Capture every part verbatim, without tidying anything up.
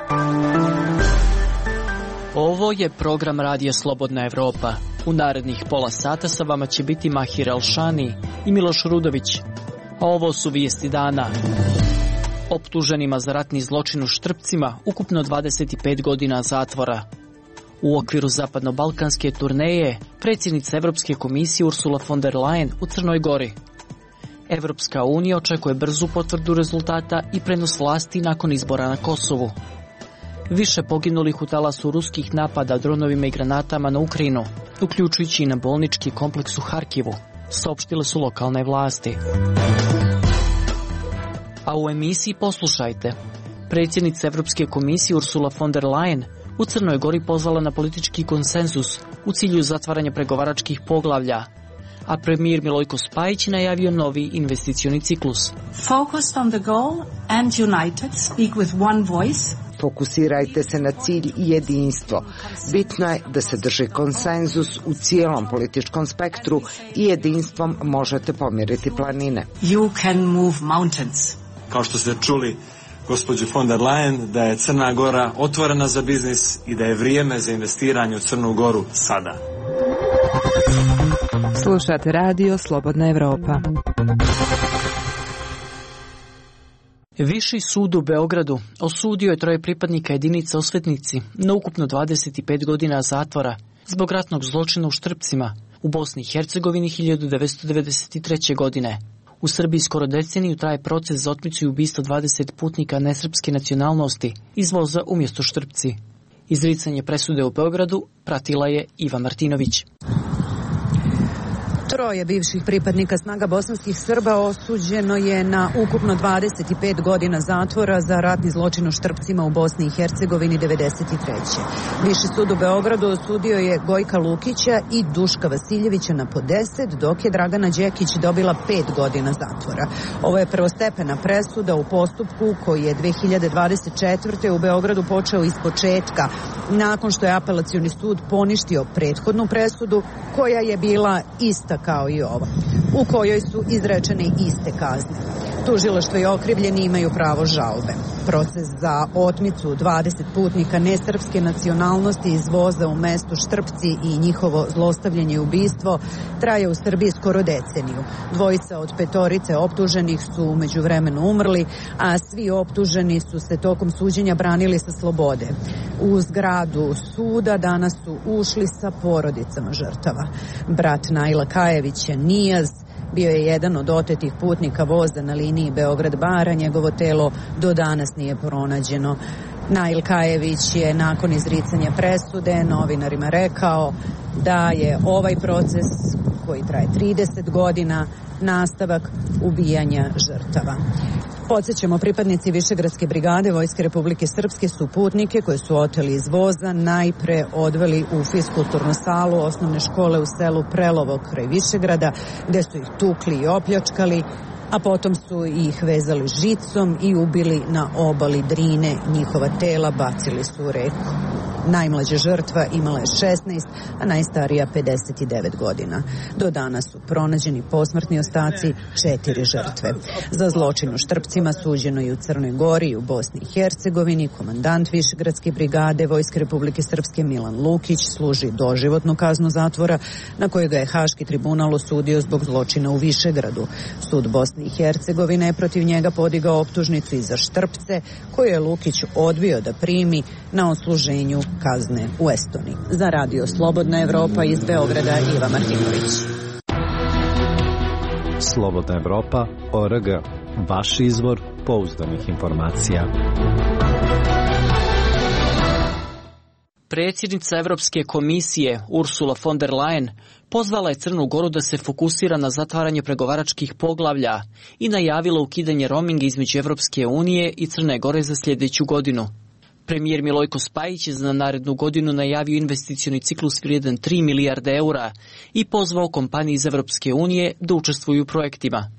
Ovo je program Radija Slobodna Evropa. U narednih pola sata sa vama će biti Mahir Elšani i Miloš Rudović. A ovo su vijesti dana. Optuženima za ratni zločin u Štrpcima ukupno dvadeset pet godina zatvora. U okviru zapadno-balkanske turneje predsjednica Evropske komisije Ursula von der Leyen u Crnoj Gori. Evropska unija očekuje brzu potvrdu rezultata i prenos vlasti nakon izbora na Kosovu. Više poginulih u talasu ruskih napada dronovima i granatama na Ukrajinu, uključujući i na bolnički kompleks u Harkivu, saopštile su lokalne vlasti. A u emisiji poslušajte. Predsjednica Evropske komisije Ursula von der Leyen u Crnoj Gori pozvala na politički konsenzus u cilju zatvaranja pregovaračkih poglavlja, a premijer Milojko Spajić najavio novi investicioni ciklus. Focused on the goal and united, speak with one voice. Fokusirajte se na cilj i jedinstvo. Bitno je da se drži konsenzus u cijelom političkom spektru i jedinstvom možete pomiriti planine. You can move mountains. Kao što ste čuli gospođu von der Leyen, da je Crna Gora otvorena za biznis i da je vrijeme za investiranje u Crnu Goru sada. Slušate radio Slobodna Evropa. Viši sud u Beogradu osudio je troje pripadnika jedinice Osvetnici na ukupno dvadeset pet godina zatvora zbog ratnog zločina u Štrpcima u Bosni i Hercegovini hiljadu devetsto devedeset treće. godine. U Srbiji skoro deceniju traje proces za otmicu i ubistvo dvadeset putnika nesrpske nacionalnosti iz voza umjesto Štrpci. Izricanje presude u Beogradu pratila je Iva Martinović. Troje bivših pripadnika snaga bosanskih Srba osuđeno je na ukupno dvadeset pet godina zatvora za ratni zločin u Štrpcima u Bosni i Hercegovini devedeset treće. Viši sud u Beogradu osudio je Gojka Lukića i Duška Vasiljevića na po deset, dok je Dragana Đekić dobila pet godina zatvora. Ovo je prvostepena presuda u postupku koji je dve hiljade dvadeset četvrte. u Beogradu počeo iz početka, nakon što je apelacioni sud poništio prethodnu presudu koja je bila ista kao i ova, u kojoj su izrečene iste kazne. Tužilaštvo i okrivljeni imaju pravo žalbe. Proces za otmicu dvadeset putnika nesrpske nacionalnosti iz voza u mestu Štrpci i njihovo zlostavljanje i ubistvo traje u Srbiji skoro deceniju. Dvojica od petorice optuženih su u međuvremenu umrli, a svi optuženi su se tokom suđenja branili sa slobode. U zgradu suda danas su ušli sa porodicama žrtava. Brat Naila Kajevića, Nijaz, bio je jedan od otetih putnika voza na liniji Beograd-Bar, a njegovo telo do danas nije pronađeno. Nail Kajević je nakon izricanja presude novinarima rekao da je ovaj proces, koji traje trideset godina, nastavak ubijanja žrtava. Podsjećamo, pripadnici Višegradske brigade Vojske Republike Srpske su putnike koje su oteli iz voza najpre odveli u fiskulturnu salu osnovne škole u selu Prelovo kraj Višegrada, gde su ih tukli i opljačkali, a potom su ih vezali žicom i ubili na obali Drine. Njihova tela bacili su u reku. Najmlađa žrtva imala je šesnaest, a najstarija pedeset devet godina. Do danas su pronađeni posmrtni ostaci četiri žrtve. Za zločin u Štrpcima suđeno i u Crnoj Gori i u Bosni i Hercegovini. Komandant Višegradske brigade Vojske Republike Srpske Milan Lukić služi doživotnu kaznu zatvora, na koju ga je Haški tribunal osudio zbog zločina u Višegradu. Sud Bosne i Hercegovine je protiv njega podigao optužnicu i za Štrpce, koju je Lukić odbio da primi na odsluženju kazne u Estoniji. Za radio Slobodna Evropa iz Beograda, Iva Martinović. Slobodna Evropa, O R G, vaš izvor pouzdanih informacija. Predsjednica Evropske komisije Ursula von der Leyen pozvala je Crnu Goru da se fokusira na zatvaranje pregovaračkih poglavlja i najavila ukidanje roaminga između Evropske unije i Crne Gore za sljedeću godinu. Premijer Milojko Spajić je za narednu godinu najavio investicioni ciklus vrijedan tri milijarde eura i pozvao kompanije iz Evropske unije da učestvuju u projektima.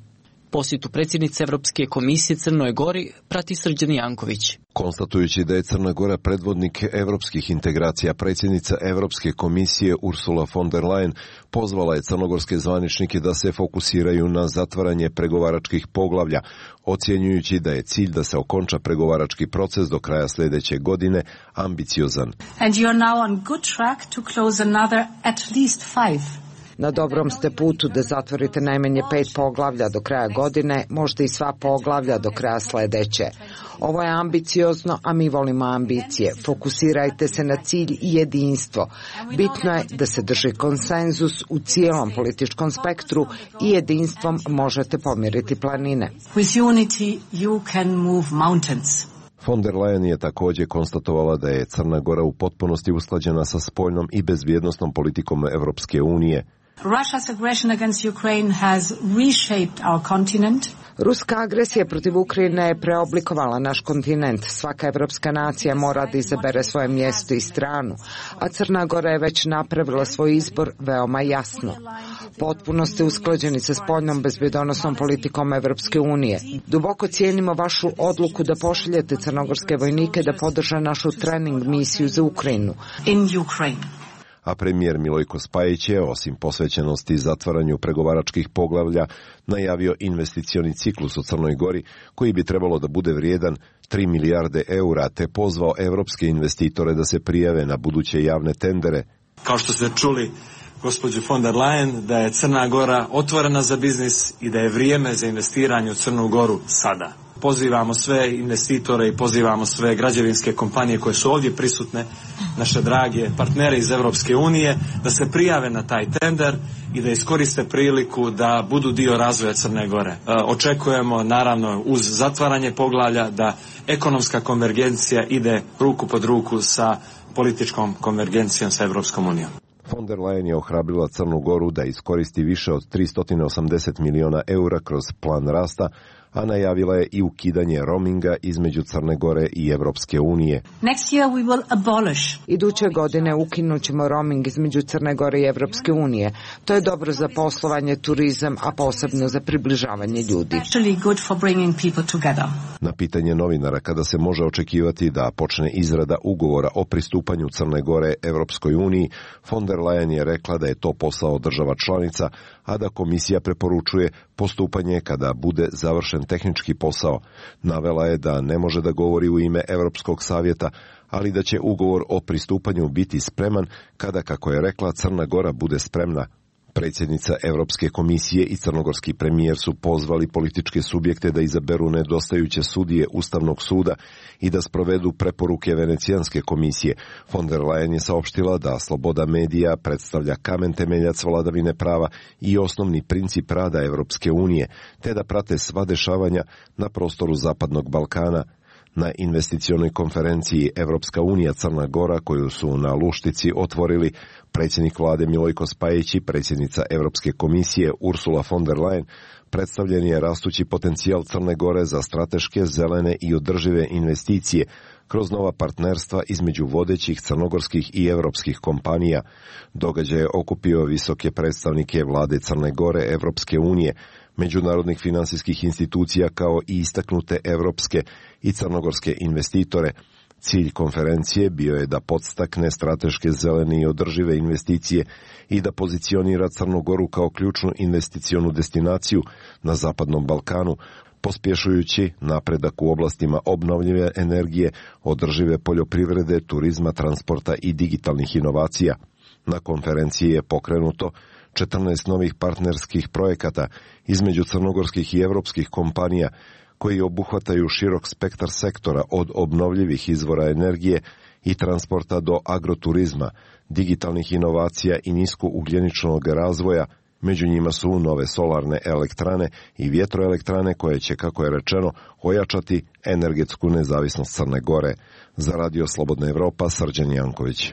Posjetu predsjednice Evropske komisije Crnoj Gori prati Srđan Janković. Konstatujući da je Crna Gora predvodnik evropskih integracija, predsjednica Evropske komisije Ursula von der Leyen pozvala je crnogorske zvaničnike da se fokusiraju na zatvaranje pregovaračkih poglavlja, ocjenjujući da je cilj da se okonča pregovarački proces do kraja sljedeće godine ambiciozan. And you are now on good track to close another at least five. Na dobrom ste putu da zatvorite najmanje pet poglavlja do kraja godine, možda i sva poglavlja do kraja sljedeće. Ovo je ambiciozno, a mi volimo ambicije. Fokusirajte se na cilj i jedinstvo. Bitno je da se drži konsenzus u cijelom političkom spektru i jedinstvom možete pomiriti planine. With unity you can move mountains. Von der Leyen je također konstatovala da je Crna Gora u potpunosti usklađena sa spoljnom i bezbjednosnom politikom Evropske unije. Russia's aggression against Ukraine has reshaped our continent. Ruska agresija protiv Ukrajine je preoblikovala naš kontinent. Svaka evropska nacija mora da izabere svoje mjesto i stranu, a Crna Gora je već napravila svoj izbor veoma jasno. Potpuno ste usklađeni sa spoljnom bezbjedonosnom politikom Evropske unije. Duboko cijenimo vašu odluku da pošaljete crnogorske vojnike da podrže našu trening misiju za Ukrajinu. In Ukraine. A premijer Milojko Spajić je, osim posvećenosti zatvaranju pregovaračkih poglavlja, najavio investicioni ciklus u Crnoj Gori koji bi trebalo da bude vrijedan tri milijarde eura, te pozvao evropske investitore da se prijave na buduće javne tendere. Kao što ste čuli gospođu von der Leyen, da je Crna Gora otvorena za biznis i da je vrijeme za investiranje u Crnu Goru sada. Pozivamo sve investitore i pozivamo sve građevinske kompanije koje su ovdje prisutne, naše drage partnere iz Evropske unije, da se prijave na taj tender i da iskoriste priliku da budu dio razvoja Crne Gore. E, očekujemo naravno uz zatvaranje poglavlja da ekonomska konvergencija ide ruku pod ruku sa političkom konvergencijom sa Evropskom unijom. Von der Leyen je ohrabrila Crnu Goru da iskoristi više od tristo osamdeset miliona eura kroz plan rasta, a najavila je i ukidanje roaminga između Crne Gore i Evropske unije. Next year we will abolish. Iduće godine ukinut ćemo roaming između Crne Gore i Evropske unije. To je dobro za poslovanje, turizam, a posebno za približavanje ljudi. Actually good for bringing people together. Na pitanje novinara kada se može očekivati da počne izrada ugovora o pristupanju Crne Gore Evropskoj uniji, von der Leyen je rekla da je to posao država članica, a da komisija preporučuje postupanje kada bude završen tehnički posao. Navela je da ne može da govori u ime Europskog savjeta, ali da će ugovor o pristupanju biti spreman kada, kako je rekla, Crna Gora bude spremna. Predsjednica Europske komisije i crnogorski premijer su pozvali političke subjekte da izaberu nedostajuće sudije Ustavnog suda i da sprovedu preporuke Venecijanske komisije. Von der Leyen je saopštila da sloboda medija predstavlja kamen temeljac vladavine prava i osnovni princip rada Evropske unije, te da prate sva dešavanja na prostoru Zapadnog Balkana. Na investicionoj konferenciji Evropska unija Crna Gora, koju su na Luštici otvorili predsjednik vlade Milojko Spajić i predsjednica Evropske komisije Ursula von der Leyen, predstavljen je rastući potencijal Crne Gore za strateške, zelene i održive investicije kroz nova partnerstva između vodećih crnogorskih i evropskih kompanija. Događaj je okupio visoke predstavnike vlade Crne Gore, Evropske unije, međunarodnih finansijskih institucija kao i istaknute evropske i crnogorske investitore. Cilj konferencije bio je da podstakne strateške, zelene i održive investicije i da pozicionira Crnu Goru kao ključnu investicionu destinaciju na Zapadnom Balkanu, pospješujući napredak u oblastima obnovljive energije, održive poljoprivrede, turizma, transporta i digitalnih inovacija. Na konferenciji je pokrenuto četrnaest novih partnerskih projekata između crnogorskih i evropskih kompanija koji obuhvataju širok spektar sektora od obnovljivih izvora energije i transporta do agroturizma, digitalnih inovacija i niskougljeničnog razvoja. Među njima su nove solarne elektrane i vjetroelektrane koje će, kako je rečeno, ojačati energetsku nezavisnost Crne Gore. Za Radio Slobodna Evropa, Srđan Janković.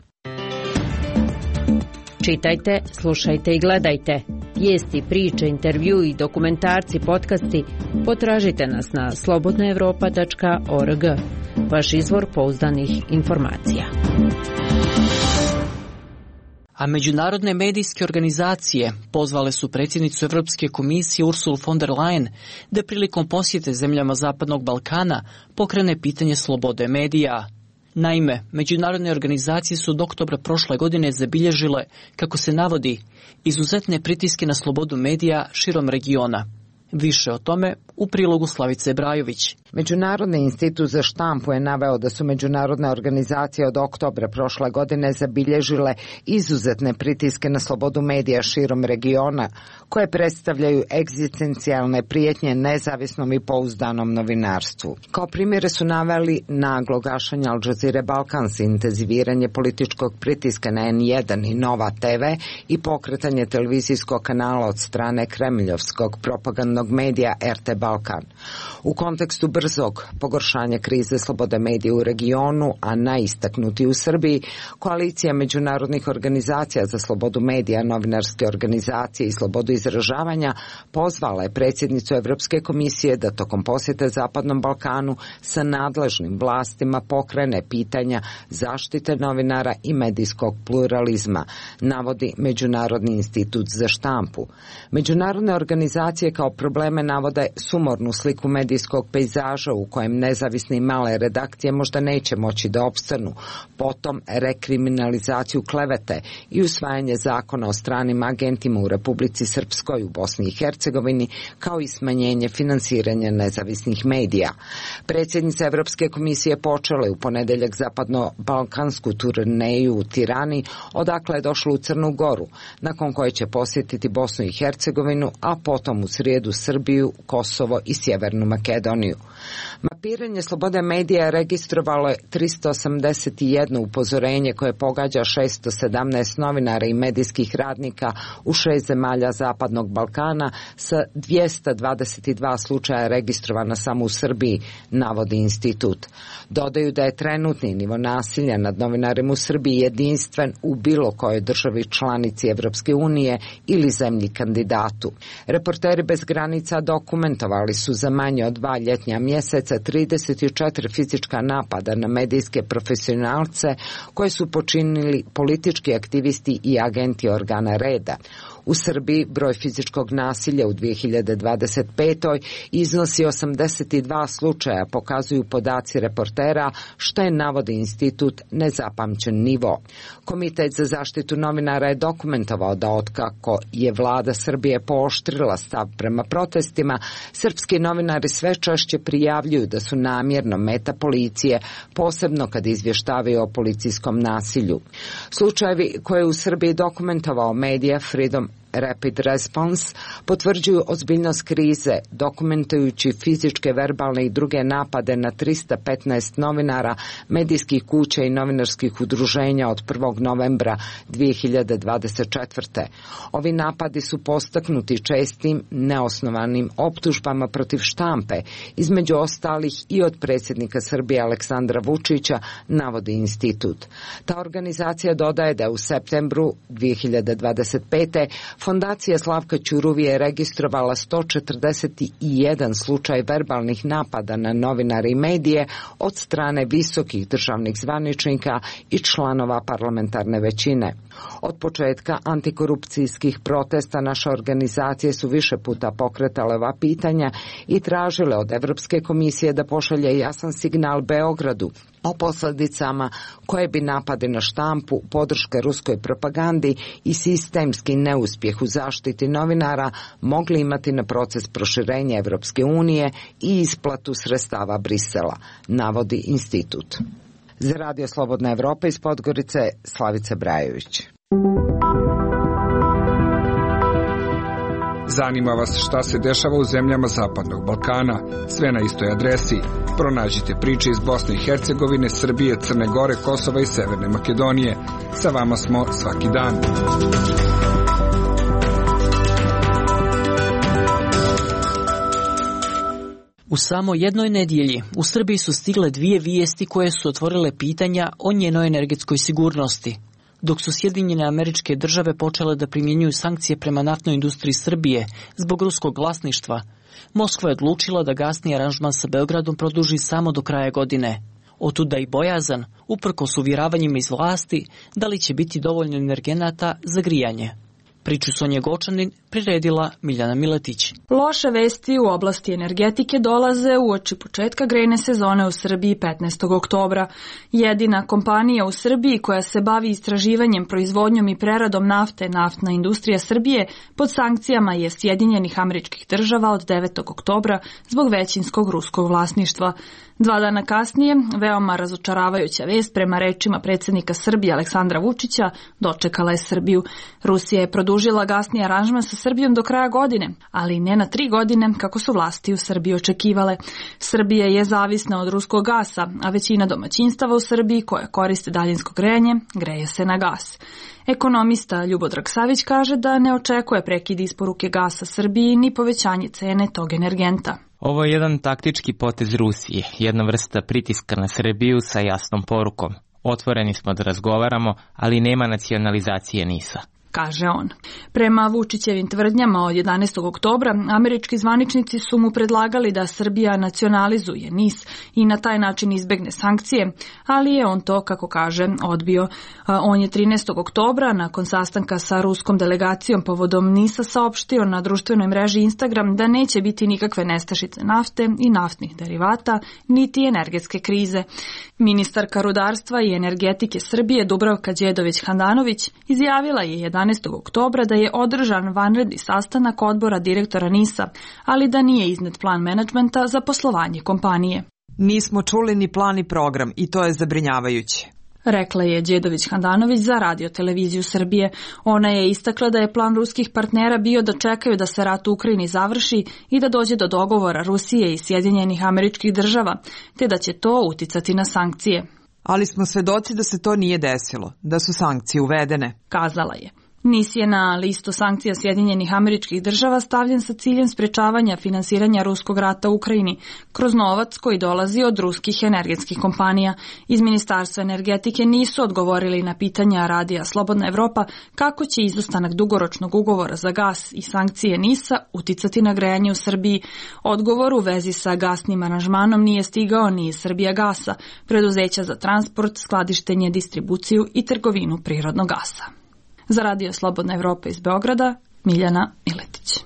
Čitajte, slušajte i gledajte. Vijesti, priče, intervju i dokumentarci, podcasti potražite nas na slobodna evropa tačka org. Vaš izvor pouzdanih informacija. A međunarodne medijske organizacije pozvale su predsjednicu Europske komisije Ursulu von der Leyen da prilikom posjete zemljama Zapadnog Balkana pokrene pitanje slobode medija. Naime, međunarodne organizacije su od oktobra prošle godine zabilježile, kako se navodi, izuzetne pritiske na slobodu medija širom regiona. Više o tome u prilogu Slavice Brajović. Međunarodni institut za štampu je naveo da su međunarodne organizacije od oktobra prošle godine zabilježile izuzetne pritiske na slobodu medija širom regiona, koje predstavljaju egzistencijalne prijetnje nezavisnom i pouzdanom novinarstvu. Kao primjere su naveli naglo gašenje Al Jazeera Balkans, intenziviranje političkog pritiska na en jedan i Nova te ve i pokretanje televizijskog kanala od strane kremljovskog propagandnog medija er te Balkan. U kontekstu brzog pogoršanja krize slobode medija u regionu, a najistaknuti u Srbiji, koalicija međunarodnih organizacija za slobodu medija, novinarske organizacije i slobodu izražavanja pozvala je predsjednicu Evropske komisije da tokom posjete Zapadnom Balkanu sa nadležnim vlastima pokrene pitanja zaštite novinara i medijskog pluralizma, navodi Međunarodni institut za štampu. Međunarodne organizacije kao probleme navode sumornu sliku medijskog pejzaža u kojem nezavisne i male redakcije možda neće moći da opstanu, potom rekriminalizaciju klevete i usvajanje zakona o stranim agentima u Republici Srpskoj, u Bosni i Hercegovini, kao i smanjenje finansiranja nezavisnih medija. Predsjednica Evropske komisije počela je u ponedeljak zapadno-balkansku turneju u Tirani, odakle je došla u Crnu Goru, nakon koje će posjetiti Bosnu i Hercegovinu, a potom u srijedu Srbiju, Kosovo i Sjevernu Makedoniju. Mapiranje slobode medija registrovalo je tristo osamdeset jedno upozorenje koje pogađa šesto sedamnaest novinara i medijskih radnika u šest zemalja Zapadnog Balkana sa dvjesto dvadeset dva slučaja registrovana samo u Srbiji, navodi institut. Dodaju da je trenutni nivo nasilja nad novinarima u Srbiji jedinstven u bilo kojoj državi članici Evropske unije ili zemlji kandidatu. Reporteri bez granica dokumentovali su za manje od dva ljetnja mjeseca trideset četiri fizička napada na medijske profesionalce koje su počinili politički aktivisti i agenti organa reda. U Srbiji broj fizičkog nasilja u dvije hiljade dvadeset petoj iznosi osamdeset dva slučaja, pokazuju podaci reportera, što je, navodi institut, nezapamćen nivo. Komitet za zaštitu novinara je dokumentovao da otkako je vlada Srbije pooštrila stav prema protestima, srpski novinari sve češće prijavljuju da su namjerno meta policije, posebno kad izvještavaju o policijskom nasilju. Slučajevi koje je u Srbiji dokumentovao medija Freedom Rapid Response potvrđuju ozbiljnost krize, dokumentujući fizičke, verbalne i druge napade na tristo petnaest novinara, medijskih kuća i novinarskih udruženja od prvog novembra dvije hiljade dvadeset četvrte. Ovi napadi su postaknuti čestim, neosnovanim optužbama protiv štampe, između ostalih i od predsjednika Srbije Aleksandra Vučića, navodi institut. Ta organizacija dodaje da u septembru dvije hiljade dvadeset pete Fondacija Slavka Ćuruvije je registrovala sto četrdeset jedan slučaj verbalnih napada na novinare i medije od strane visokih državnih zvaničnika i članova parlamentarne većine. Od početka antikorupcijskih protesta naše organizacije su više puta pokretale ova pitanja i tražile od Evropske komisije da pošalje jasan signal Beogradu o posljedicama koje bi napadi na štampu, podrška ruskoj propagandi i sistemski neuspjeh u zaštiti novinara mogli imati na proces proširenja Evropske unije i isplatu sredstava Brisela, navodi institut. Za Radio Slobodna Evropa iz Podgorice, Slavica Brajović. Zanima vas šta se dešava u zemljama Zapadnog Balkana? Sve na istoj adresi. Pronađite priče iz Bosne i Hercegovine, Srbije, Crne Gore, Kosova i Severne Makedonije. Sa vama smo svaki dan. U samo jednoj nedjelji u Srbiji su stigle dvije vijesti koje su otvorile pitanja o njenoj energetskoj sigurnosti. Dok su Sjedinjene Američke Države počele da primjenjuju sankcije prema naftnoj industriji Srbije zbog ruskog vlasništva, Moskva je odlučila da gasni aranžman sa Beogradom produži samo do kraja godine. Otuda i bojazan, uprkos uvjeravanjima iz vlasti, da li će biti dovoljno energenata za grijanje. Priču Sonje Gočanin priredila Miljana Miletić. Loše vesti u oblasti energetike dolaze uoči početka grejne sezone u Srbiji petnaestog oktobra. Jedina kompanija u Srbiji koja se bavi istraživanjem, proizvodnjom i preradom nafte, Naftna industrija Srbije, pod sankcijama je Sjedinjenih Američkih Država od devetog oktobra zbog većinskog ruskog vlasništva. Dva dana kasnije, veoma razočaravajuća vest prema rečima predsjednika Srbije Aleksandra Vučića dočekala je Srbiju. Rusija je produžila gasni aranžman sa Srbijom do kraja godine, ali ne na tri godine kako su vlasti u Srbiji očekivale. Srbija je zavisna od ruskog gasa, a većina domaćinstava u Srbiji koja koriste daljinsko grejanje greje se na gas. Ekonomista Ljubodrag Savić kaže da ne očekuje prekid isporuke gasa Srbiji ni povećanje cene tog energenta. Ovo je jedan taktički potez Rusije, jedna vrsta pritiska na Srbiju sa jasnom porukom. Otvoreni smo da razgovaramo, ali nema nacionalizacije NIS-a, kaže on. Prema Vučićevim tvrdnjama od jedanaestog oktobra, američki zvaničnici su mu predlagali da Srbija nacionalizuje NIS i na taj način izbegne sankcije, ali je on to, kako kaže, odbio. On je trinaestog oktobra, nakon sastanka sa ruskom delegacijom povodom NIS-a, saopštio na društvenoj mreži Instagram da neće biti nikakve nestašice nafte i naftnih derivata, niti energetske krize. Ministarka rudarstva i energetike Srbije Dubravka Đedović-Handanović izjavila je jedanaestog oktobra da je održan vanredni sastanak odbora direktora NIS-a, ali da nije iznet plan menadžmenta za poslovanje kompanije. Nismo čuli ni plan i program i to je zabrinjavajuće, rekla je Đedović-Handanović za Radio televiziju Srbije. Ona je istakla da je plan ruskih partnera bio da čekaju da se rat u Ukrajini završi i da dođe do dogovora Rusije i Sjedinjenih Američkih Država, te da će to uticati na sankcije. Ali smo svedoci da se to nije desilo, da su sankcije uvedene, kazala je. NIS je na listu sankcija Sjedinjenih Američkih Država stavljen sa ciljem sprečavanja finansiranja ruskog rata u Ukrajini kroz novac koji dolazi od ruskih energetskih kompanija. Iz Ministarstva energetike nisu odgovorili na pitanja Radija Slobodna Evropa kako će izostanak dugoročnog ugovora za gas i sankcije NIS-a uticati na grejanje u Srbiji. Odgovor u vezi sa gasnim aranžmanom nije stigao ni iz Srbijagasa, preduzeća za transport, skladištenje, distribuciju i trgovinu prirodnog gasa. Za Radio Slobodna Evropa iz Beograda, Miljana Miletić.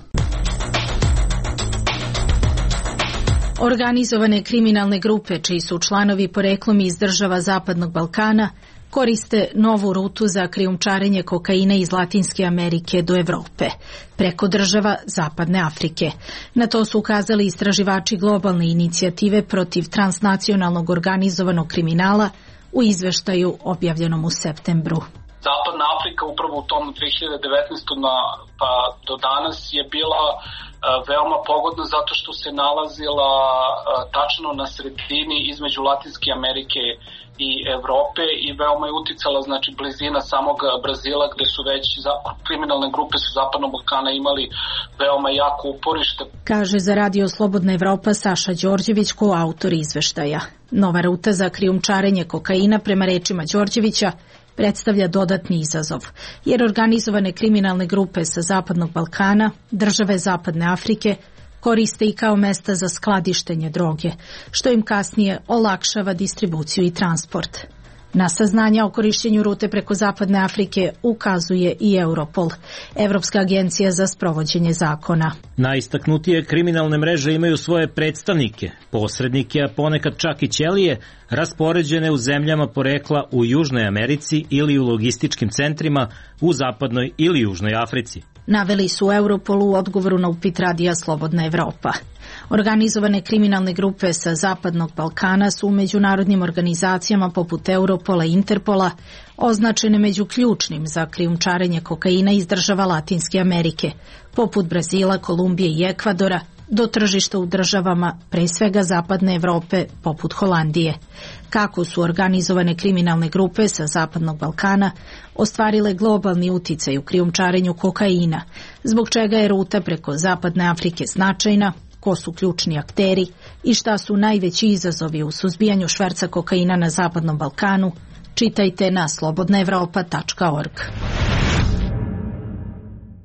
Organizovane kriminalne grupe, čiji su članovi poreklom iz država Zapadnog Balkana, koriste novu rutu za krijumčarenje kokaina iz Latinske Amerike do Evrope, preko država Zapadne Afrike. Na to su ukazali istraživači globalne inicijative protiv transnacionalnog organizovanog kriminala u izveštaju objavljenom u septembru. Zapadna Afrika upravo u tom dve hiljade devetnaestoj na, pa do danas je bila a, veoma pogodna zato što se nalazila a, tačno na sredini između Latinske Amerike i Evrope i veoma je uticala, znači, blizina samog Brazila gde su već za, kriminalne grupe su Zapadnog Balkana imali veoma jako uporište. Kaže za Radio Slobodna Evropa Saša Đorđević, koautor izveštaja. Nova ruta za krijumčarenje kokaina, prema rečima Đorđevića, predstavlja dodatni izazov, jer organizovane kriminalne grupe sa Zapadnog Balkana, države Zapadne Afrike, koriste i kao mesta za skladištenje droge, što im kasnije olakšava distribuciju i transport. Na saznanja o korišćenju rute preko Zapadne Afrike ukazuje i Europol, Evropska agencija za sprovođenje zakona. Najistaknutije kriminalne mreže imaju svoje predstavnike, posrednike, a ponekad čak i ćelije, raspoređene u zemljama porekla u Južnoj Americi ili u logističkim centrima u Zapadnoj ili Južnoj Africi. Naveli su u Europolu u odgovoru na upit Radija Slobodna Evropa. Organizovane kriminalne grupe sa Zapadnog Balkana su u međunarodnim organizacijama poput Europola i Interpola označene među ključnim za krijumčarenje kokaina iz država Latinske Amerike, poput Brazila, Kolumbije i Ekvadora, do tržišta u državama, pre svega Zapadne Evrope, poput Holandije. Kako su organizovane kriminalne grupe sa Zapadnog Balkana ostvarile globalni uticaj u krijumčarenju kokaina, zbog čega je ruta preko Zapadne Afrike značajna, ko su ključni akteri i šta su najveći izazovi u suzbijanju šverca kokaina na Zapadnom Balkanu, čitajte na slobodna evropa tačka org.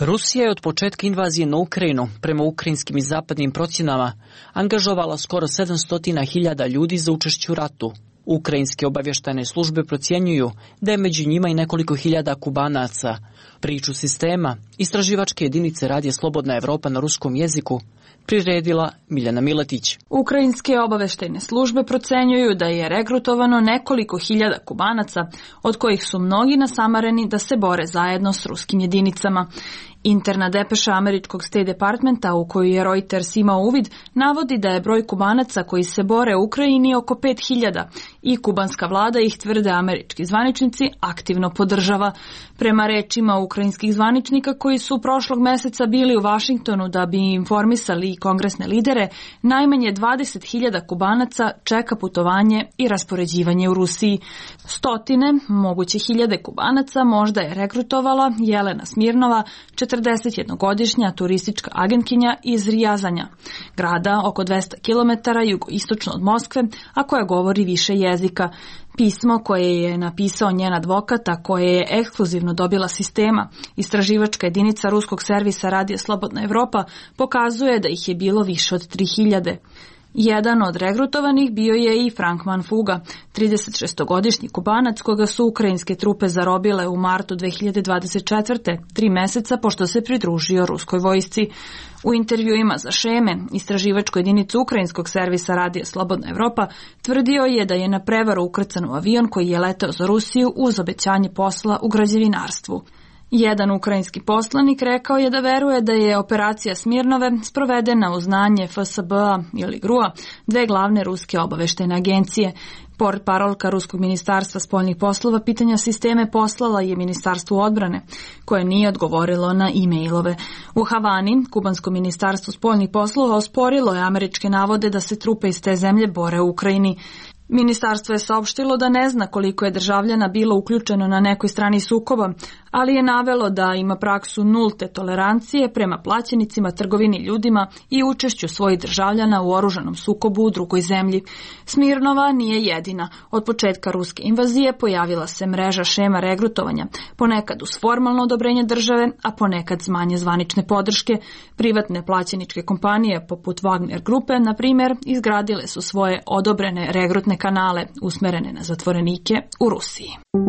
Rusija je od početka invazije na Ukrajinu, prema ukrajinskim i zapadnim procjenama, angažovala skoro sedamsto hiljada ljudi za učešće u ratu. Ukrajinske obavještajne službe procjenjuju da je među njima i nekoliko hiljada Kubanaca. Priču sistema istraživačke jedinice Radija Slobodna Evropa na ruskom jeziku priredila Miljana Miletić. Ukrajinske obaveštajne službe procenjuju da je regrutovano nekoliko hiljada Kubanaca, od kojih su mnogi nasamareni da se bore zajedno s ruskim jedinicama. Interna depeša američkog State Departmenta, u koju je Reuters imao uvid, navodi da je broj Kubanaca koji se bore u Ukrajini oko pet hiljada i kubanska vlada ih, tvrde američki zvaničnici, aktivno podržava. Prema rečima ukrajinskih zvaničnika koji su prošlog meseca bili u Vašingtonu da bi informisali kongresne lidere, najmanje dvadeset hiljada Kubanaca čeka putovanje i raspoređivanje u Rusiji. Stotine, moguće hiljade Kubanaca možda je regrutovala Jelena Smirnova, četrdesetjednogodišnja turistička agentkinja iz Rijazanja, grada oko dvesta kilometara jugoistočno od Moskve, a koja govori više jezika. Pismo koje je napisao njen advokat, a koje je ekskluzivno dobila sistema, istraživačka jedinica ruskog servisa Radija Slobodna Evropa, pokazuje da ih je bilo više od tri hiljade. Jedan od regrutovanih bio je i Frank Manfuga, tridesetšestogodišnji Kubanac koga su ukrajinske trupe zarobile u martu dve hiljade dvadeset četvrte, tri meseca pošto se pridružio ruskoj vojsci. U intervjuima za Šeme, istraživačku jedinicu ukrajinskog servisa Radija Slobodna Evropa, tvrdio je da je na prevaru ukrcan u avion koji je leteo za Rusiju uz obećanje posla u građevinarstvu. Jedan ukrajinski poslanik rekao je da veruje da je operacija Smirnove sprovedena uz znanje F S B-a ili G R U-a, dve glavne ruske obaveštajne agencije. Portparolka Ruskog ministarstva spoljnih poslova pitanja sisteme poslala je Ministarstvu odbrane, koje nije odgovorilo na e-mailove. U Havani, Kubansko ministarstvo spoljnih poslova osporilo je američke navode da se trupe iz te zemlje bore u Ukrajini. Ministarstvo je saopštilo da ne zna koliko je državljana bilo uključeno na nekoj strani sukoba, ali je navelo da ima praksu nulte tolerancije prema plaćenicima, trgovini ljudima i učešću svojih državljana u oružanom sukobu u drugoj zemlji. Smirnova nije jedina. Od početka ruske invazije pojavila se mreža šema regrutovanja, ponekad uz formalno odobrenje države, a ponekad s manje zvanične podrške. Privatne plaćeničke kompanije poput Wagner grupe, na primjer, izgradile su svoje odobrene regrutne kanale usmerene na zatvorenike u Rusiji.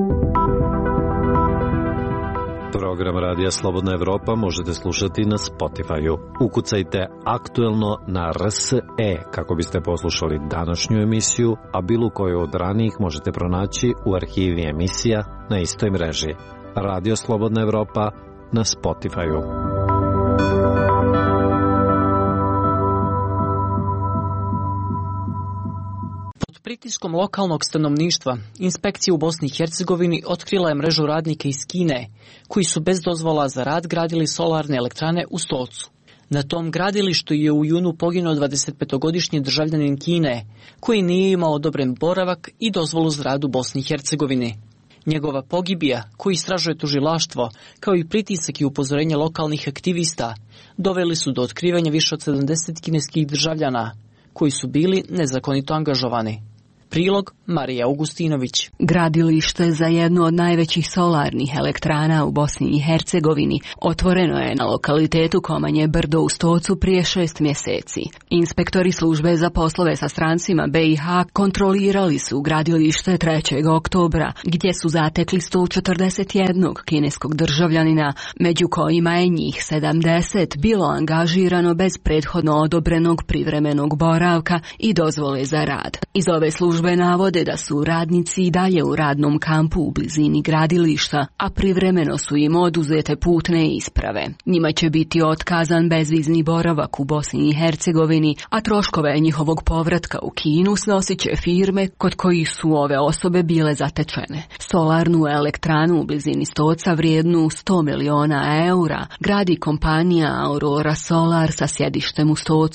Program Radija Slobodna Evropa možete slušati na Spotify-u. Ukucajte aktuelno na R S E kako biste poslušali današnju emisiju, a bilo koju od ranijih možete pronaći u arhivi emisija na istoj mreži. Radio Slobodna Evropa na Spotify-u. Pritiskom lokalnog stanovništva, inspekcija u Bosni i Hercegovini otkrila je mrežu radnika iz Kine, koji su bez dozvola za rad gradili solarne elektrane u Stocu. Na tom gradilištu je u junu poginuo dvadesetpetogodišnji državljanin Kine, koji nije imao odobren boravak i dozvolu za rad u Bosni i Hercegovini. Njegova pogibija, koju istražuje tužilaštvo, kao i pritisak i upozorenje lokalnih aktivista, doveli su do otkrivanja više od sedamdeset kineskih državljana, koji su bili nezakonito angažovani. Prilog Marija Augustinović. Gradilište za jednu od najvećih solarnih elektrana u Bosni i Hercegovini otvoreno je na lokalitetu Komanje Brdo u Stocu prije šest mjeseci. Inspektori službe za poslove sa strancima B i H kontrolirali su gradilište trećeg oktobra, gdje su zatekli sto četrdeset jednog kineskog državljanina, među kojima je njih sedamdeset bilo angažirano bez prethodno odobrenog privremenog boravka i dozvole za rad. Iz ove službe navode da su radnici i dalje u radnom kampu u blizini gradilišta, a privremeno su im oduzete putne isprave. Njima će biti otkazan bezvizni boravak u Bosni i Hercegovini, a troškove njihovog povratka u Kinu snosit će firme kod kojih su ove osobe bile zatečene. Solarnu elektranu u blizini Stoca vrijednu sto miliona eura gradi kompanija Aurora Solar sa sjedištem u Stocu.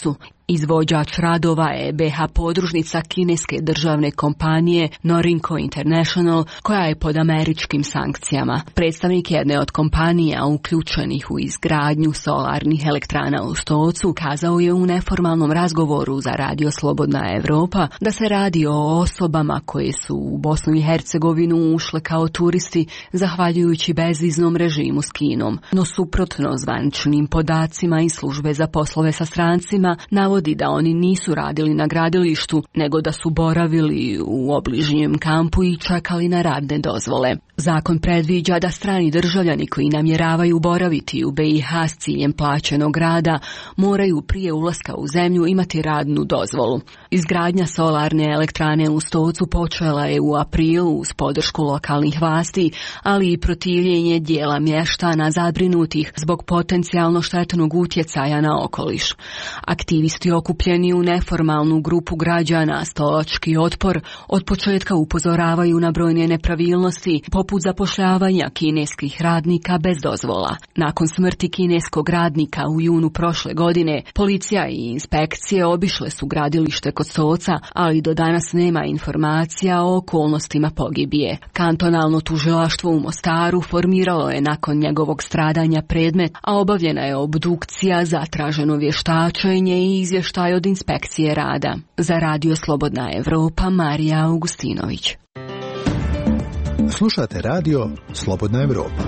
Izvođač radova je B H podružnica kineske državne kompanije Norinco International, koja je pod američkim sankcijama. Predstavnik jedne od kompanija uključenih u izgradnju solarnih elektrana u Stocu kazao je u neformalnom razgovoru za Radio Slobodna Evropa da se radi o osobama koje su u Bosnu i Hercegovinu ušle kao turisti zahvaljujući bezviznom režimu s Kinom. No suprotno zvaničnim podacima iz službe za poslove sa strancima navodi da oni nisu radili na gradilištu, nego da su boravili u obližnjem kampu i čekali na radne dozvole. Zakon predviđa da strani državljani koji namjeravaju boraviti u B i H s ciljem plaćenog rada moraju prije ulaska u zemlju imati radnu dozvolu. Izgradnja solarne elektrane u Stocu počela je u aprilu uz podršku lokalnih vlasti, ali i protivljenje dijela mještana zabrinutih zbog potencijalno štetnog utjecaja na okoliš. Aktivisti okupljeni u neformalnu grupu građana Stolački otpor od početka upozoravaju na brojne nepravilnosti poput zapošljavanja kineskih radnika bez dozvola. Nakon smrti kineskog radnika u junu prošle godine, policija i inspekcije obišle su gradilište kod Stoca, ali do danas nema informacija o okolnostima pogibije. Kantonalno tužilaštvo u Mostaru formiralo je nakon njegovog stradanja predmet, a obavljena je obdukcija, zatraženo vještačenje i izvještaj od inspekcije rada. Za Radio Slobodna Evropa, Marija Augustinović. Slušate Radio Slobodna Evropa.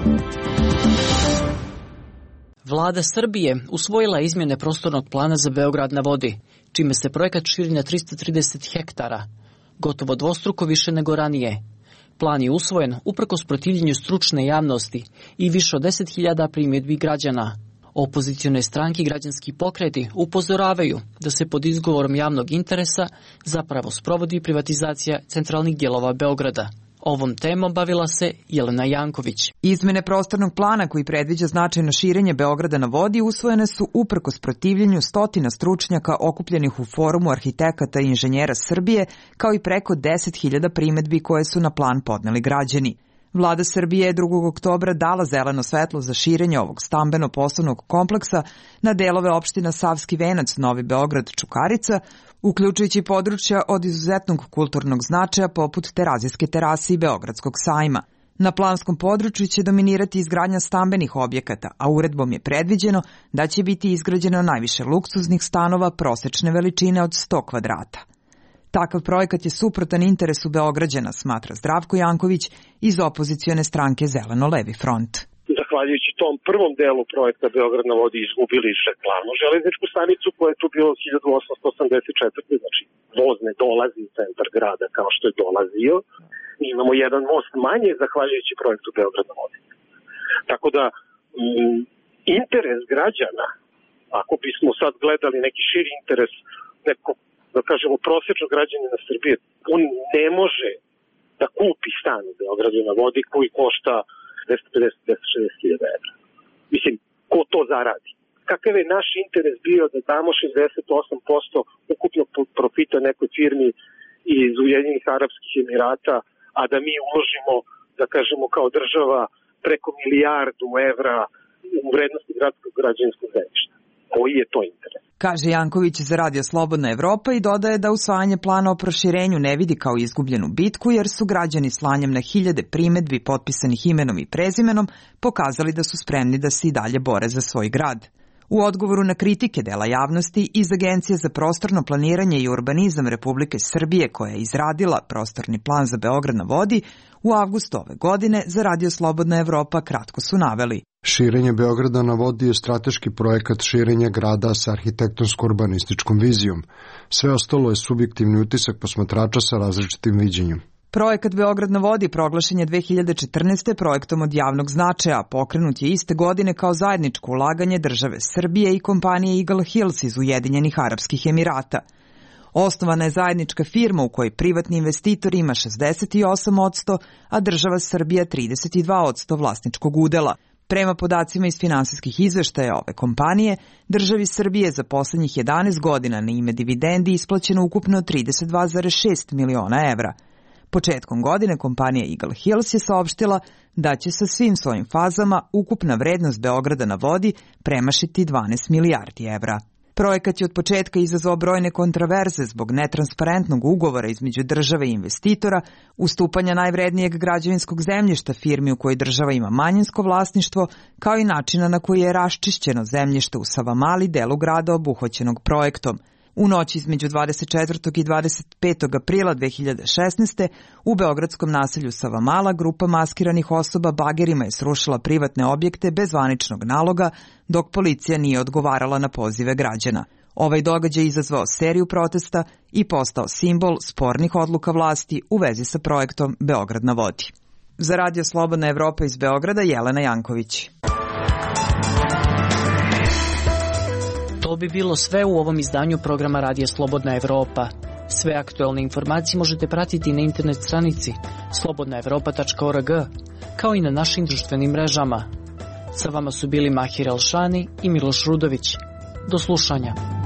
Vlada Srbije usvojila izmjene prostornog plana za Beograd na vodi, čime se projekat širi na tristo trideset hektara, gotovo dvostruko više nego ranije. Plan je usvojen uprkos protivljenju stručne javnosti i više od deset hiljada primjedbi građana. Opozicione stranke i građanski pokreti upozoravaju da se pod izgovorom javnog interesa zapravo sprovodi privatizacija centralnih dijelova Beograda. Ovom temom bavila se Jelena Janković. Izmene prostornog plana koji predviđa značajno širenje Beograda na vodi usvojene su uprkos protivljenju stotina stručnjaka okupljenih u Forumu arhitekata i inženjera Srbije, kao i preko deset hiljada primedbi koje su na plan podneli građani. Vlada Srbije je drugog oktobra dala zeleno svetlo za širenje ovog stambeno-poslovnog kompleksa na delove opština Savski Venac, Novi Beograd, Čukarica, uključujući područja od izuzetnog kulturnog značaja poput Terazijske terase i Beogradskog sajma. Na planskom području će dominirati izgradnja stambenih objekata, a uredbom je predviđeno da će biti izgrađeno najviše luksuznih stanova prosečne veličine od sto kvadrata. Takav projekat je suprotan interesu Beograđana, smatra Zdravko Janković iz opozicione stranke Zeleno-levi front. Zahvaljujući tom prvom delu projekta Beograd na vodi izgubili glavnu železničku stanicu koja je tu bila od hiljadu osamsto osamdeset četvrte. Znači voz ne dolazi u centar grada kao što je dolazio. Mi imamo jedan most manje zahvaljujući projektu Beograd na vodi. Tako da m, interes građana, ako bismo sad gledali neki širi interes nekog, da kažemo, prosječnog građanina Srbije, on ne može da kupi stan u Beogradu na vodi koji košta dvesta pedeset do dvesta šezdeset hiljada evra. Mislim, ko to zaradi? Kakav je naš interes bio da damo šezdeset osam posto ukupnog profita nekoj firmi iz Ujedinjenih Arapskih Emirata, a da mi uložimo, da kažemo, kao država preko milijardu evra u vrednosti gradskog građevinskog zemljišta? Koji je to interes? Kaže Janković za Radio Slobodna Evropa i dodaje da usvajanje plana o proširenju ne vidi kao izgubljenu bitku, jer su građani slanjem na hiljade primedbi potpisanih imenom i prezimenom pokazali da su spremni da se i dalje bore za svoj grad. U odgovoru na kritike dela javnosti iz Agencije za prostorno planiranje i urbanizam Republike Srbije, koja je izradila prostorni plan za Beograd na vodi, u avgustu ove godine za Radio Slobodna Evropa kratko su naveli: širenje Beograda na vodi je strateški projekat širenja grada sa arhitektonsko-urbanističkom vizijom. Sve ostalo je subjektivni utisak posmatrača sa različitim viđenjem. Projekat Beograd na vodi proglašen je dve hiljade četrnaeste. projektom od javnog značaja, pokrenut je iste godine kao zajedničko ulaganje države Srbije i kompanije Eagle Hills iz Ujedinjenih Arapskih Emirata. Osnovana je zajednička firma u kojoj privatni investitor ima šezdeset osam posto, a država Srbija trideset dva posto vlasničkog udela. Prema podacima iz finansijskih izveštaja ove kompanije, državi Srbije za poslednjih jedanaest godina na ime dividendi isplaćeno ukupno trideset dva zarez šest miliona evra. Početkom godine kompanija Eagle Hills je saopštila da će sa svim svojim fazama ukupna vrednost Beograda na vodi premašiti dvanaest milijardi evra. Projekat je od početka izazvao brojne kontraverze zbog netransparentnog ugovora između države i investitora, ustupanja najvrednijeg građevinskog zemljišta firmi u kojoj država ima manjinsko vlasništvo, kao i načina na koji je raščišćeno zemljište u Savamali, delu grada obuhvaćenog projektom. U noći između dvadeset četvrtog i dvadeset petog aprila dve hiljade šesnaeste. u beogradskom naselju Savamala grupa maskiranih osoba bagerima je srušila privatne objekte bez zvaničnog naloga, dok policija nije odgovarala na pozive građana. Ovaj događaj izazvao seriju protesta i postao simbol spornih odluka vlasti u vezi sa projektom Beograd na vodi. Za Radio Slobodna Evropa iz Beograda, Jelena Janković. To bi bilo sve u ovom izdanju programa Radija Slobodna Evropa. Sve aktuelne informacije možete pratiti na internet stranici slobodna evropa tačka org, kao i na našim društvenim mrežama. Sa vama su bili Mahir Elšani i Miloš Rudović. Do slušanja.